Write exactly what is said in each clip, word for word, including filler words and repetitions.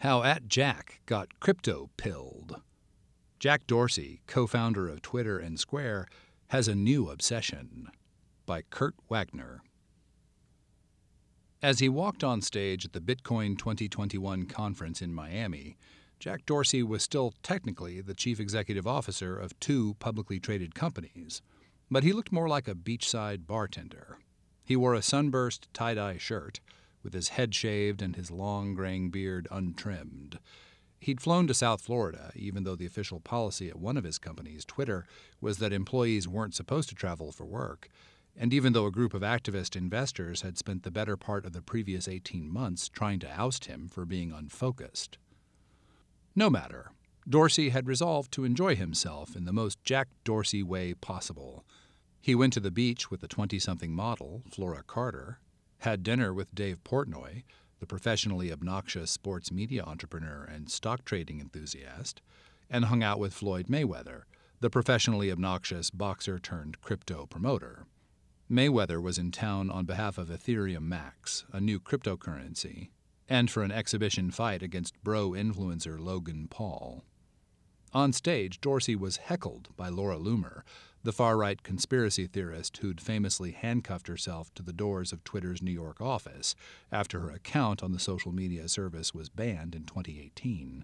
How at Jack got crypto-pilled. Jack Dorsey, co-founder of Twitter and Square, has a new obsession. By Kurt Wagner. As he walked on stage at the Bitcoin twenty twenty-one conference in Miami, Jack Dorsey was still technically the chief executive officer of two publicly traded companies, but he looked more like a beachside bartender. He wore a sunburst tie-dye shirt, with his head shaved and his long graying beard untrimmed. He'd flown to South Florida, even though the official policy at one of his companies, Twitter, was that employees weren't supposed to travel for work, and even though a group of activist investors had spent the better part of the previous eighteen months trying to oust him for being unfocused. No matter, Dorsey had resolved to enjoy himself in the most Jack Dorsey way possible. He went to the beach with the twenty-something model, Flora Carter, had dinner with Dave Portnoy, the professionally obnoxious sports media entrepreneur and stock trading enthusiast, and hung out with Floyd Mayweather, the professionally obnoxious boxer-turned-crypto promoter. Mayweather was in town on behalf of Ethereum Max, a new cryptocurrency, and for an exhibition fight against bro influencer Logan Paul. On stage, Dorsey was heckled by Laura Loomer, the far-right conspiracy theorist who'd famously handcuffed herself to the doors of Twitter's New York office after her account on the social media service was banned in twenty eighteen.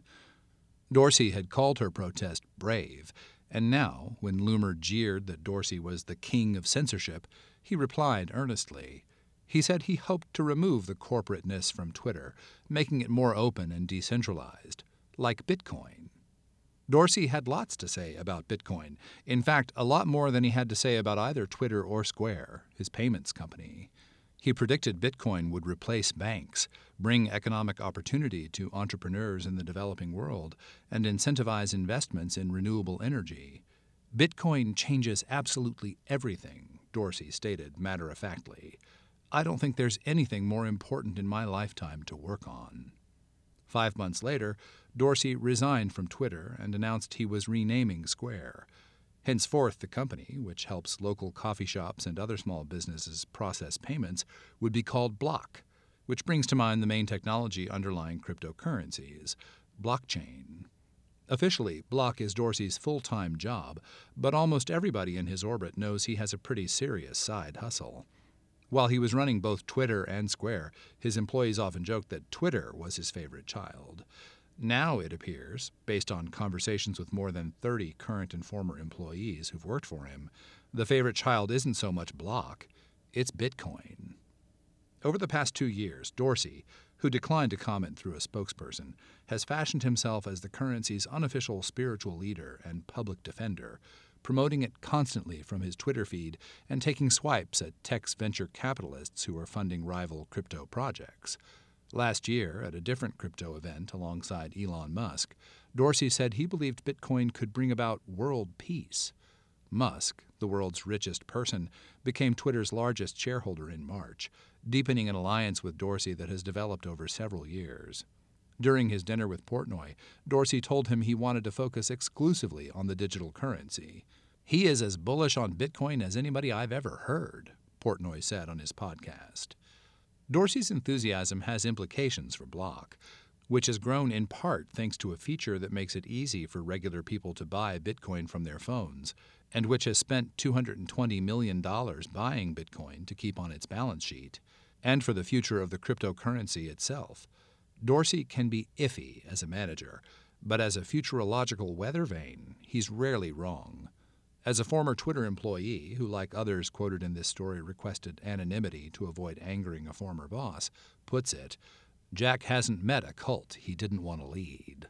Dorsey had called her protest brave, and now, when Loomer jeered that Dorsey was the king of censorship, he replied earnestly. He said he hoped to remove the corporateness from Twitter, making it more open and decentralized, like Bitcoin. Dorsey had lots to say about Bitcoin, in fact, a lot more than he had to say about either Twitter or Square, his payments company. He predicted Bitcoin would replace banks, bring economic opportunity to entrepreneurs in the developing world, and incentivize investments in renewable energy. Bitcoin changes absolutely everything, Dorsey stated matter-of-factly. I don't think there's anything more important in my lifetime to work on. Five months later, Dorsey resigned from Twitter and announced he was renaming Square. Henceforth, the company, which helps local coffee shops and other small businesses process payments, would be called Block, which brings to mind the main technology underlying cryptocurrencies, blockchain. Officially, Block is Dorsey's full-time job, but almost everybody in his orbit knows he has a pretty serious side hustle. While he was running both Twitter and Square, his employees often joked that Twitter was his favorite child. Now, it appears, based on conversations with more than thirty current and former employees who've worked for him, the favorite child isn't so much Block, it's Bitcoin. Over the past two years, Dorsey, who declined to comment through a spokesperson, has fashioned himself as the currency's unofficial spiritual leader and public defender, promoting it constantly from his Twitter feed and taking swipes at tech venture capitalists who are funding rival crypto projects. Last year, at a different crypto event alongside Elon Musk, Dorsey said he believed Bitcoin could bring about world peace. Musk, the world's richest person, became Twitter's largest shareholder in March, deepening an alliance with Dorsey that has developed over several years. During his dinner with Portnoy, Dorsey told him he wanted to focus exclusively on the digital currency. He is as bullish on Bitcoin as anybody I've ever heard, Portnoy said on his podcast. Dorsey's enthusiasm has implications for Block, which has grown in part thanks to a feature that makes it easy for regular people to buy Bitcoin from their phones, and which has spent two hundred twenty million dollars buying Bitcoin to keep on its balance sheet, and for the future of the cryptocurrency itself. Dorsey can be iffy as a manager, but as a futurological weather vane, he's rarely wrong. As a former Twitter employee who, like others quoted in this story, requested anonymity to avoid angering a former boss, puts it, Jack hasn't met a cult he didn't want to lead.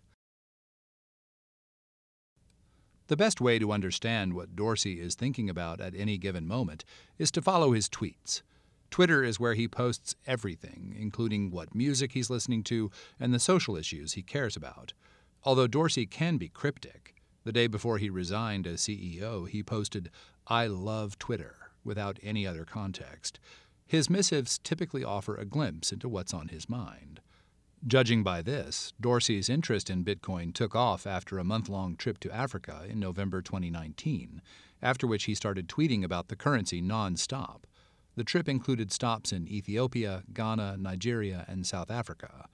The best way to understand what Dorsey is thinking about at any given moment is to follow his tweets. Twitter is where he posts everything, including what music he's listening to and the social issues he cares about. Although Dorsey can be cryptic, the day before he resigned as C E O, he posted, "I love Twitter," without any other context. His missives typically offer a glimpse into what's on his mind. Judging by this, Dorsey's interest in Bitcoin took off after a month-long trip to Africa in November twenty nineteen, after which he started tweeting about the currency non-stop. The trip included stops in Ethiopia, Ghana, Nigeria, and South Africa.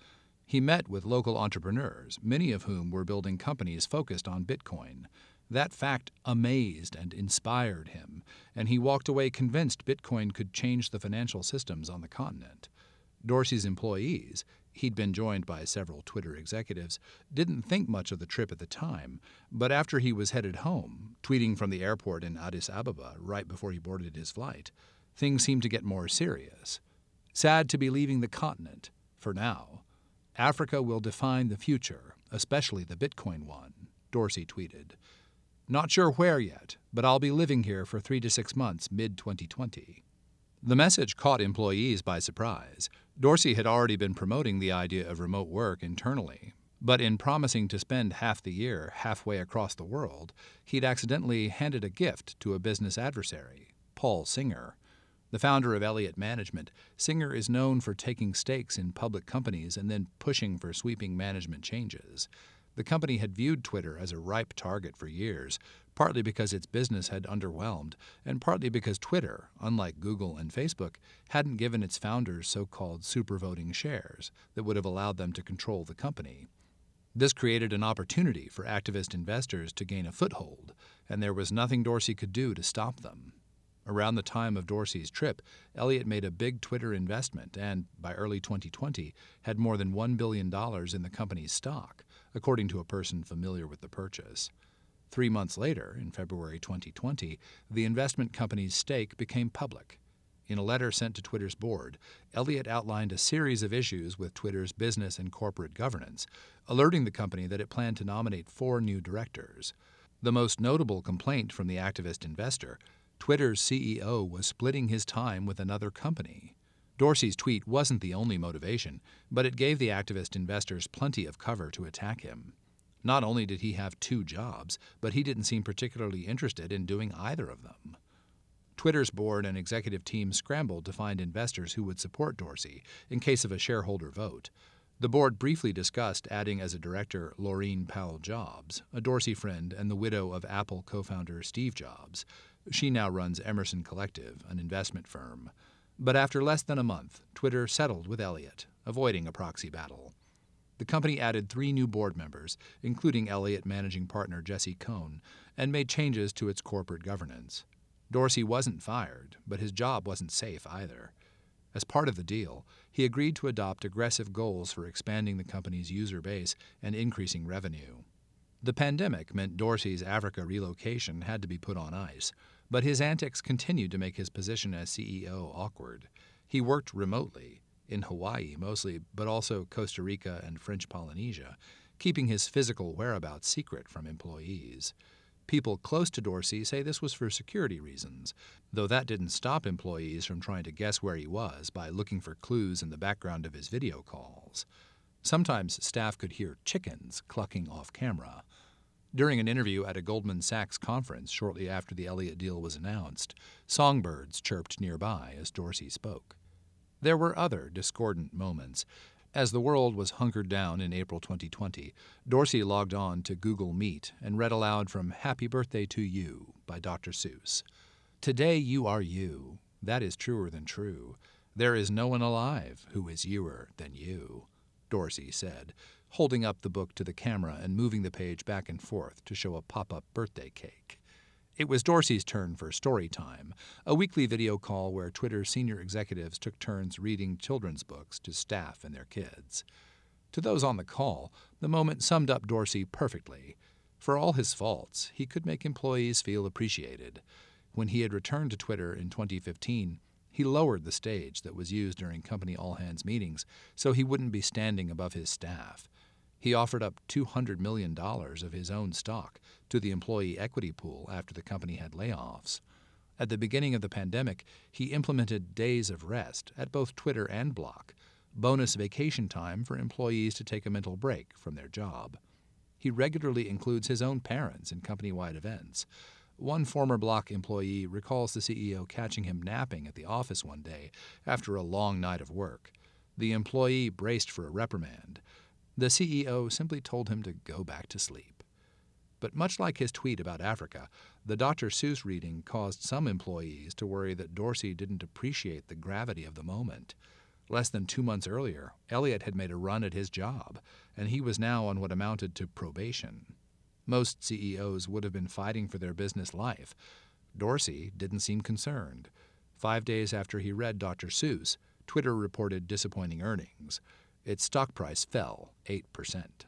He met with local entrepreneurs, many of whom were building companies focused on Bitcoin. That fact amazed and inspired him, and he walked away convinced Bitcoin could change the financial systems on the continent. Dorsey's employees, he'd been joined by several Twitter executives, didn't think much of the trip at the time, but after he was headed home, tweeting from the airport in Addis Ababa right before he boarded his flight, things seemed to get more serious. Sad to be leaving the continent, for now. Africa will define the future, especially the Bitcoin one, Dorsey tweeted. Not sure where yet, but I'll be living here for three to six months mid twenty twenty. The message caught employees by surprise. Dorsey had already been promoting the idea of remote work internally, but in promising to spend half the year halfway across the world, he'd accidentally handed a gift to a business adversary, Paul Singer. The founder of Elliott Management, Singer is known for taking stakes in public companies and then pushing for sweeping management changes. The company had viewed Twitter as a ripe target for years, partly because its business had underwhelmed, and partly because Twitter, unlike Google and Facebook, hadn't given its founders so-called supervoting shares that would have allowed them to control the company. This created an opportunity for activist investors to gain a foothold, and there was nothing Dorsey could do to stop them. Around the time of Dorsey's trip, Elliott made a big Twitter investment and, by early twenty twenty, had more than one billion dollars in the company's stock, according to a person familiar with the purchase. Three months later, in February twenty twenty, the investment company's stake became public. In a letter sent to Twitter's board, Elliott outlined a series of issues with Twitter's business and corporate governance, alerting the company that it planned to nominate four new directors. The most notable complaint from the activist investor: Twitter's C E O was splitting his time with another company. Dorsey's tweet wasn't the only motivation, but it gave the activist investors plenty of cover to attack him. Not only did he have two jobs, but he didn't seem particularly interested in doing either of them. Twitter's board and executive team scrambled to find investors who would support Dorsey in case of a shareholder vote. The board briefly discussed adding as a director Laurene Powell Jobs, a Dorsey friend and the widow of Apple co-founder Steve Jobs. She now runs Emerson Collective, an investment firm. But after less than a month, Twitter settled with Elliott, avoiding a proxy battle. The company added three new board members, including Elliott managing partner Jesse Cohn, and made changes to its corporate governance. Dorsey wasn't fired, but his job wasn't safe either. As part of the deal, he agreed to adopt aggressive goals for expanding the company's user base and increasing revenue. The pandemic meant Dorsey's Africa relocation had to be put on ice, but his antics continued to make his position as C E O awkward. He worked remotely, in Hawaii mostly, but also Costa Rica and French Polynesia, keeping his physical whereabouts secret from employees. People close to Dorsey say this was for security reasons, though that didn't stop employees from trying to guess where he was by looking for clues in the background of his video calls. Sometimes staff could hear chickens clucking off camera. During an interview at a Goldman Sachs conference shortly after the Elliott deal was announced, songbirds chirped nearby as Dorsey spoke. There were other discordant moments. As the world was hunkered down in April twenty twenty, Dorsey logged on to Google Meet and read aloud from Happy Birthday to You by Doctor Seuss. Today you are you. That is truer than true. There is no one alive who is youer than you, Dorsey said, holding up the book to the camera and moving the page back and forth to show a pop-up birthday cake. It was Dorsey's turn for Story Time, a weekly video call where Twitter's senior executives took turns reading children's books to staff and their kids. To those on the call, the moment summed up Dorsey perfectly. For all his faults, he could make employees feel appreciated. When he had returned to Twitter in twenty fifteen, he lowered the stage that was used during company all-hands meetings so he wouldn't be standing above his staff. He offered up two hundred million dollars of his own stock to the employee equity pool after the company had layoffs. At the beginning of the pandemic, he implemented days of rest at both Twitter and Block, bonus vacation time for employees to take a mental break from their job. He regularly includes his own parents in company-wide events. One former Block employee recalls the C E O catching him napping at the office one day after a long night of work. The employee braced for a reprimand. The C E O simply told him to go back to sleep. But much like his tweet about Africa, the Doctor Seuss reading caused some employees to worry that Dorsey didn't appreciate the gravity of the moment. Less than two months earlier, Elliott had made a run at his job, and he was now on what amounted to probation. Most C E Os would have been fighting for their business life. Dorsey didn't seem concerned. Five days after he read Doctor Seuss, Twitter reported disappointing earnings. Its stock price fell eight percent.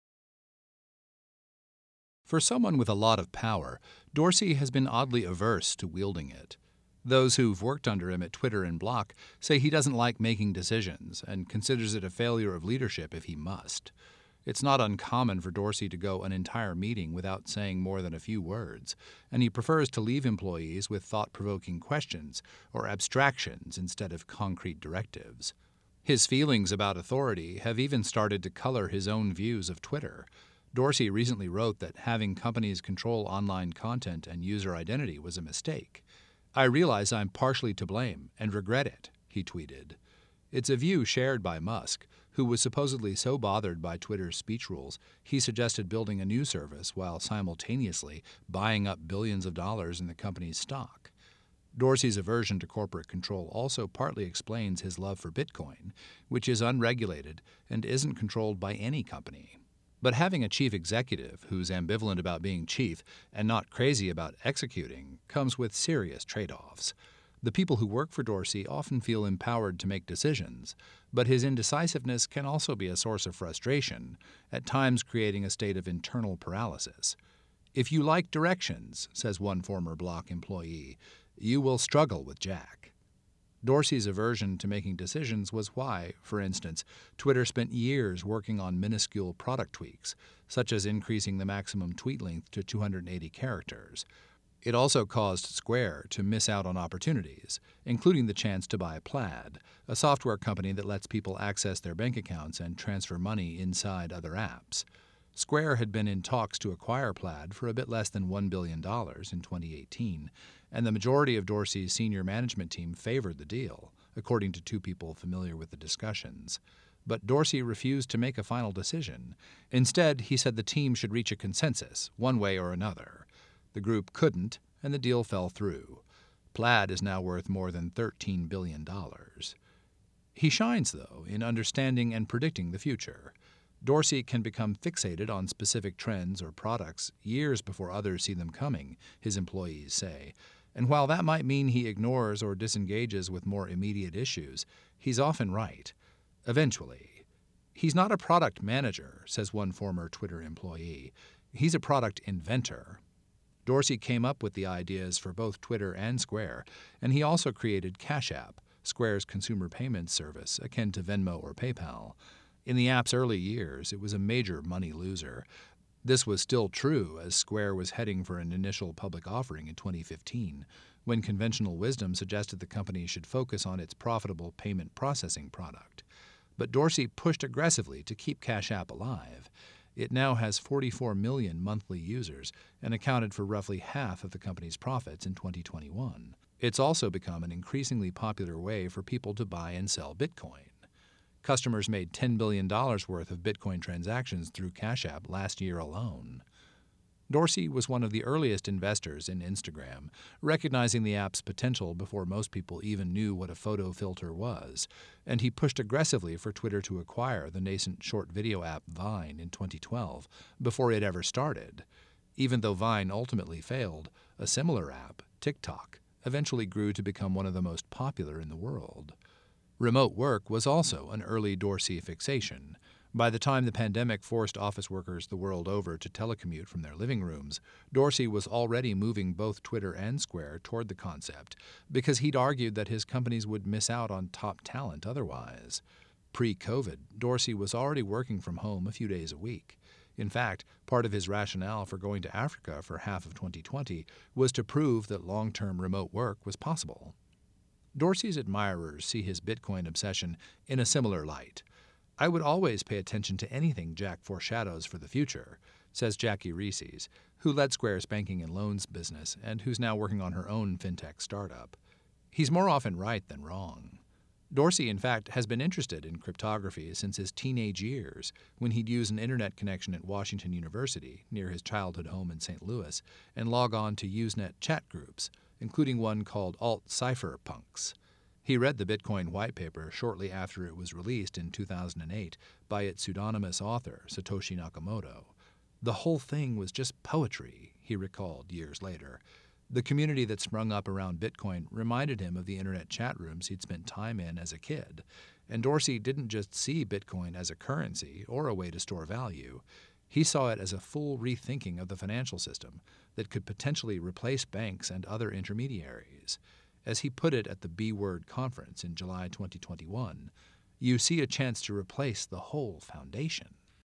For someone with a lot of power, Dorsey has been oddly averse to wielding it. Those who've worked under him at Twitter and Block say he doesn't like making decisions and considers it a failure of leadership if he must. It's not uncommon for Dorsey to go an entire meeting without saying more than a few words, and he prefers to leave employees with thought-provoking questions or abstractions instead of concrete directives. His feelings about authority have even started to color his own views of Twitter. Dorsey recently wrote that having companies control online content and user identity was a mistake. "I realize I'm partially to blame and regret it," he tweeted. It's a view shared by Musk, who was supposedly so bothered by Twitter's speech rules, he suggested building a new service while simultaneously buying up billions of dollars in the company's stock. Dorsey's aversion to corporate control also partly explains his love for Bitcoin, which is unregulated and isn't controlled by any company. But having a chief executive who's ambivalent about being chief and not crazy about executing comes with serious trade-offs. The people who work for Dorsey often feel empowered to make decisions, but his indecisiveness can also be a source of frustration, at times creating a state of internal paralysis. "If you like directions," says one former Block employee, "you will struggle with Jack." Dorsey's aversion to making decisions was why, for instance, Twitter spent years working on minuscule product tweaks, such as increasing the maximum tweet length to two hundred eighty characters. It also caused Square to miss out on opportunities, including the chance to buy Plaid, a software company that lets people access their bank accounts and transfer money inside other apps. Square had been in talks to acquire Plaid for a bit less than one billion dollars in twenty eighteen, and the majority of Dorsey's senior management team favored the deal, according to two people familiar with the discussions. But Dorsey refused to make a final decision. Instead, he said the team should reach a consensus, one way or another. The group couldn't, and the deal fell through. Plaid is now worth more than thirteen billion dollars. He shines, though, in understanding and predicting the future. Dorsey can become fixated on specific trends or products years before others see them coming, his employees say. And while that might mean he ignores or disengages with more immediate issues, he's often right. Eventually. He's not a product manager, says one former Twitter employee. He's a product inventor. Dorsey came up with the ideas for both Twitter and Square, and he also created Cash App, Square's consumer payments service akin to Venmo or PayPal. In the app's early years, it was a major money loser. This was still true as Square was heading for an initial public offering in twenty fifteen, when conventional wisdom suggested the company should focus on its profitable payment processing product. But Dorsey pushed aggressively to keep Cash App alive. It now has forty-four million monthly users and accounted for roughly half of the company's profits in twenty twenty-one. It's also become an increasingly popular way for people to buy and sell Bitcoin. Customers made ten billion dollars worth of Bitcoin transactions through Cash App last year alone. Dorsey was one of the earliest investors in Instagram, recognizing the app's potential before most people even knew what a photo filter was, and he pushed aggressively for Twitter to acquire the nascent short video app Vine in twenty twelve, before it ever started. Even though Vine ultimately failed, a similar app, TikTok, eventually grew to become one of the most popular in the world. Remote work was also an early Dorsey fixation. By the time the pandemic forced office workers the world over to telecommute from their living rooms, Dorsey was already moving both Twitter and Square toward the concept because he'd argued that his companies would miss out on top talent otherwise. Pre-COVID, Dorsey was already working from home a few days a week. In fact, part of his rationale for going to Africa for half of twenty twenty was to prove that long-term remote work was possible. Dorsey's admirers see his Bitcoin obsession in a similar light. "I would always pay attention to anything Jack foreshadows for the future," says Jackie Reeses, who led Square's banking and loans business and who's now working on her own fintech startup. He's more often right than wrong. Dorsey, in fact, has been interested in cryptography since his teenage years, when he'd use an internet connection at Washington University, near his childhood home in Saint Louis, and log on to Usenet chat groups, including one called Alt Cypherpunks. He read the Bitcoin white paper shortly after it was released in two thousand eight by its pseudonymous author, Satoshi Nakamoto. The whole thing was just poetry, he recalled years later. The community that sprung up around Bitcoin reminded him of the internet chat rooms he'd spent time in as a kid. And Dorsey didn't just see Bitcoin as a currency or a way to store value. He saw it as a full rethinking of the financial system that could potentially replace banks and other intermediaries. As he put it at the B-Word conference in July twenty twenty-one, you see a chance to replace the whole foundation.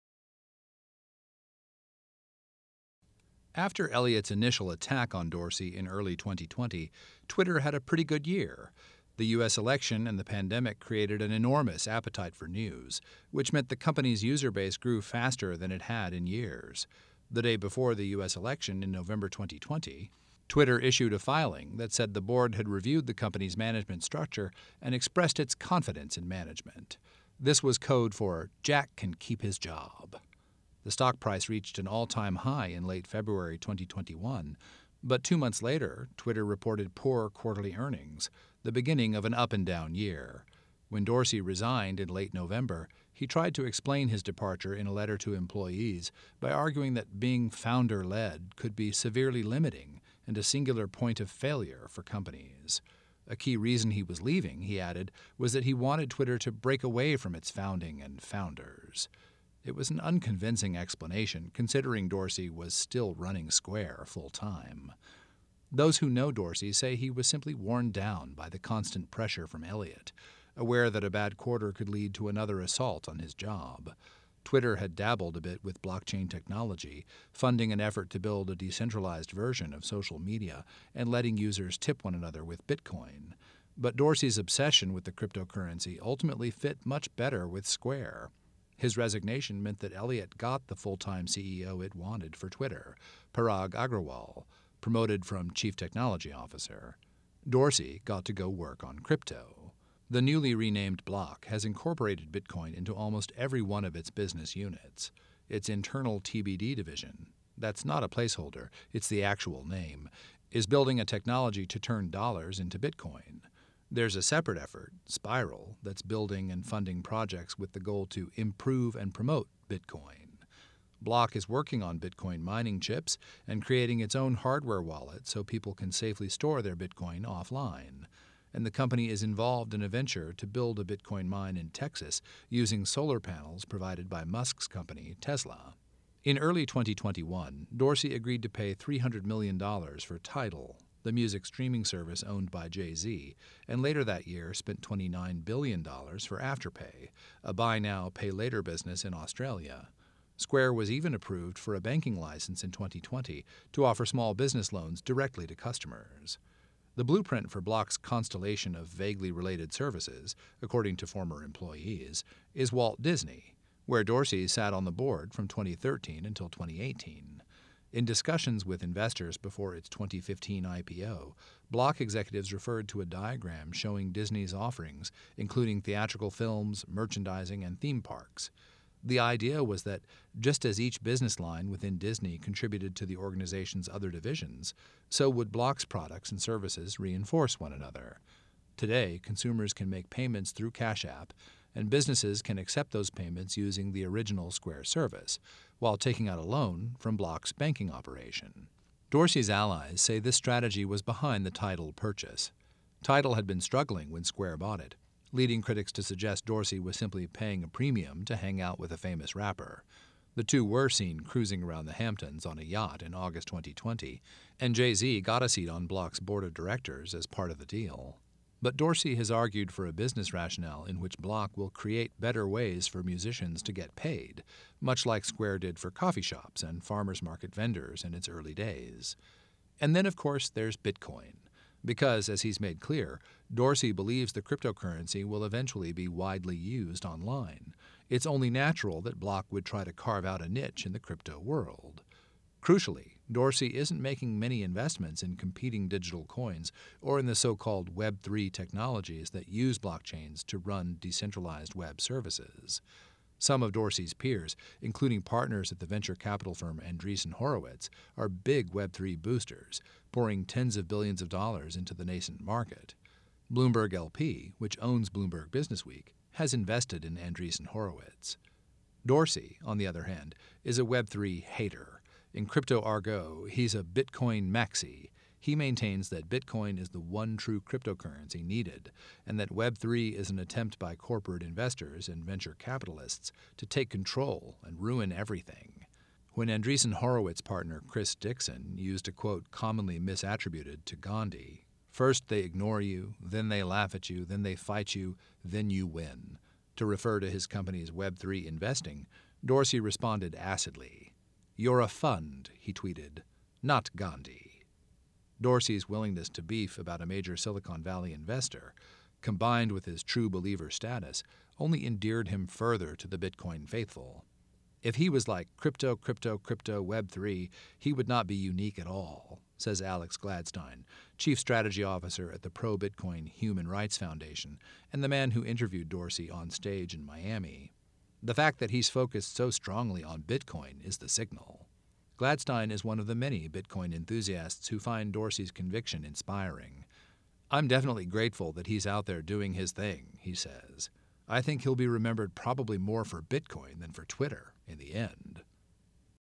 After Elliott's initial attack on Dorsey in early twenty twenty, Twitter had a pretty good year. The U S election and the pandemic created an enormous appetite for news, which meant the company's user base grew faster than it had in years. The day before the U S election in November twenty twenty, Twitter issued a filing that said the board had reviewed the company's management structure and expressed its confidence in management. This was code for Jack can keep his job. The stock price reached an all-time high in late February twenty twenty-one, but two months later, Twitter reported poor quarterly earnings, the beginning of an up-and-down year. When Dorsey resigned in late November, he tried to explain his departure in a letter to employees by arguing that being founder-led could be severely limiting and a singular point of failure for companies. A key reason he was leaving, he added, was that he wanted Twitter to break away from its founding and founders. It was an unconvincing explanation, considering Dorsey was still running Square full-time. Those who know Dorsey say he was simply worn down by the constant pressure from Elliott, aware that a bad quarter could lead to another assault on his job. Twitter had dabbled a bit with blockchain technology, funding an effort to build a decentralized version of social media and letting users tip one another with Bitcoin. But Dorsey's obsession with the cryptocurrency ultimately fit much better with Square. His resignation meant that Elliott got the full-time C E O it wanted for Twitter, Parag Agrawal, promoted from Chief Technology Officer. Dorsey got to go work on crypto. The newly renamed Block has incorporated Bitcoin into almost every one of its business units. Its internal T B D division, that's not a placeholder, it's the actual name, is building a technology to turn dollars into Bitcoin. There's a separate effort, Spiral, that's building and funding projects with the goal to improve and promote Bitcoin. Block is working on Bitcoin mining chips and creating its own hardware wallet so people can safely store their Bitcoin offline. And the company is involved in a venture to build a Bitcoin mine in Texas using solar panels provided by Musk's company, Tesla. In early twenty twenty-one, Dorsey agreed to pay three hundred million dollars for Tidal, the music streaming service owned by Jay-Z, and later that year spent twenty-nine billion dollars for Afterpay, a buy now, pay later business in Australia. Square was even approved for a banking license in twenty twenty to offer small business loans directly to customers. The blueprint for Block's constellation of vaguely related services, according to former employees, is Walt Disney, where Dorsey sat on the board from twenty thirteen until twenty eighteen. In discussions with investors before its twenty fifteen I P O, Block executives referred to a diagram showing Disney's offerings, including theatrical films, merchandising, and theme parks. The idea was that, just as each business line within Disney contributed to the organization's other divisions, so would Block's products and services reinforce one another. Today, consumers can make payments through Cash App, and businesses can accept those payments using the original Square service, while taking out a loan from Block's banking operation. Dorsey's allies say this strategy was behind the Tidal purchase. Tidal had been struggling when Square bought it, leading critics to suggest Dorsey was simply paying a premium to hang out with a famous rapper. The two were seen cruising around the Hamptons on a yacht in August twenty twenty, and Jay-Z got a seat on Block's board of directors as part of the deal. But Dorsey has argued for a business rationale in which Block will create better ways for musicians to get paid, much like Square did for coffee shops and farmers market vendors in its early days. And then, of course, there's Bitcoin. Because, as he's made clear, Dorsey believes the cryptocurrency will eventually be widely used online. It's only natural that Block would try to carve out a niche in the crypto world. Crucially, Dorsey isn't making many investments in competing digital coins or in the so-called Web three technologies that use blockchains to run decentralized web services. Some of Dorsey's peers, including partners at the venture capital firm Andreessen Horowitz, are big Web three boosters, pouring tens of billions of dollars into the nascent market. Bloomberg L P, which owns Bloomberg Businessweek, has invested in Andreessen Horowitz. Dorsey, on the other hand, is a Web three hater. In crypto argot, he's a Bitcoin maxi. He maintains that Bitcoin is the one true cryptocurrency needed, and that Web three is an attempt by corporate investors and venture capitalists to take control and ruin everything. When Andreessen Horowitz partner Chris Dixon used a quote commonly misattributed to Gandhi, "First they ignore you, then they laugh at you, then they fight you, then you win," to refer to his company's Web three investing, Dorsey responded acidly. "You're a fund," he tweeted, "not Gandhi." Dorsey's willingness to beef about a major Silicon Valley investor, combined with his true believer status, only endeared him further to the Bitcoin faithful. If he was like crypto, crypto, crypto, Web three, he would not be unique at all, says Alex Gladstein, Chief Strategy Officer at the Pro-Bitcoin Human Rights Foundation and the man who interviewed Dorsey on stage in Miami. The fact that he's focused so strongly on Bitcoin is the signal. Gladstein is one of the many Bitcoin enthusiasts who find Dorsey's conviction inspiring. "I'm definitely grateful that he's out there doing his thing," he says. "I think he'll be remembered probably more for Bitcoin than for Twitter in the end."